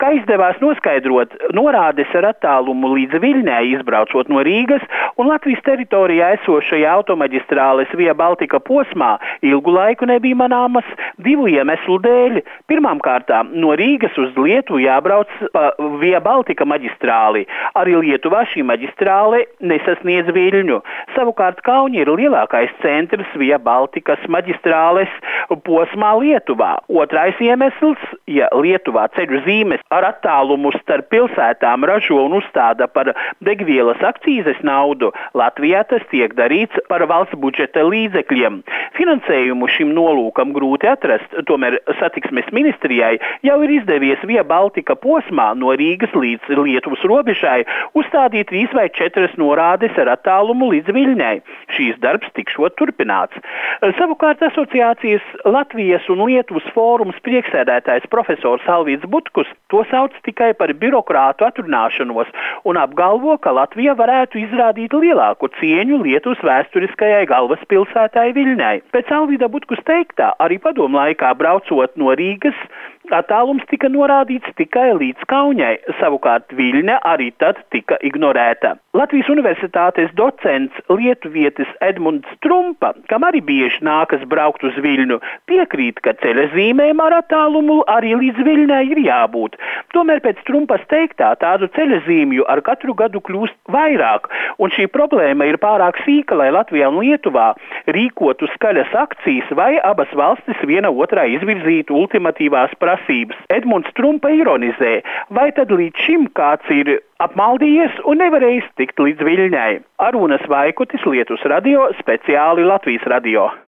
Kā izdevās noskaidrot, norādes ar attālumu līdz Viļņai izbraucot no Rīgas un Latvijas teritorijā esošajā automaģistrāles Via Baltica posmā ilgu laiku nebija manāmas divu iemeslu dēļ. Pirmām kārtām no Rīgas uz Lietuvu jābrauc pa Via Baltica maģistrāli. Arī Lietuvā šī maģistrāle nesasniedz Viļņu. Savukārt Kauni ir lielākais centrs Via Balticas maģistrāles posmā Lietuvā. Otrais iemesls, ja Lietuvā ceļu zīmes ar attālumu starp pilsētām ražo un uzstāda par degvielas akcīzes naudu, Latvijā tas tiek darīts par valsts budžeta līdzekļiem. Finansējumu šim nolūkam grūti atrast, tomēr satiksmes ministrijai jau ir izdevies Via Baltica posmā no Rīgas līdz Lietuvas robežai uzstādīt 3 vai 4 norādes ar attālumu līdz Viļņai. Šīs darbs tikšot turpināts. Savukārt asociācijas Latvijas un Lietuvas fórums prieksēdētājs profesors Alvīds Butkus to sauc tikai par birokrātu atrunāšanos un apgalvo, ka Latvija varētu izrādīt lielāku cieņu Lietuvas vēsturiskajai galvaspilsētai Viļņai. Pēc Alvīda Butkus teiktā, arī padomu laikā braucot no Rīgas, attālums tika norādīts tikai līdz Kaunijai, savukārt Viļņa arī tad tika ignorēta. Latvijas universitātes docents lietuvietis Edmunds Trumpa, kam arī bieži nākas braukt uz Viļņu, piekrīt, ka ceļa zīmēm ar attālumu arī līdz Viļņai ir jābūt. Tomēr pēc Trumpas teiktā tādu ceļa zīmju ar katru gadu kļūst vairāk, un šī problēma ir pārāk sīka, lai Latvijā un Lietuvā rīkotu skaļas akcijas vai abas valstis viena otrai izvirzītu ultimatīvās prasības. Edmunds Trumpa ironizē, vai tad līdz šim kāds ir apmaldījies un nevarējis tikt līdz Viļņai. Arūnas Vaikutis, Lietuvas radio, speciāli Latvijas radio.